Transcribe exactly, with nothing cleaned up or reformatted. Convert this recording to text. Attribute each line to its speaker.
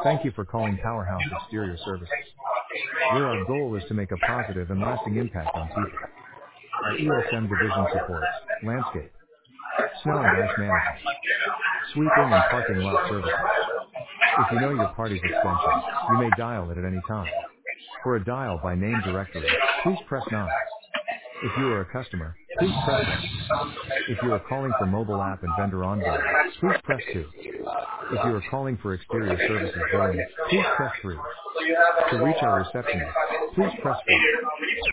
Speaker 1: Thank you for calling Powerhouse Exterior Services, where our goal is to make a positive and lasting impact on people. Our E S M division supports landscape, snow and ice management, sweeping and parking lot services. If you know your party's extension, you may dial it at any time. For a dial by name directory, please press nine. If you are a customer, please press one. If you are calling for mobile app and vendor onboarding, please press two. If you are calling for exterior services billing, please press three. To reach our receptionist, please press four.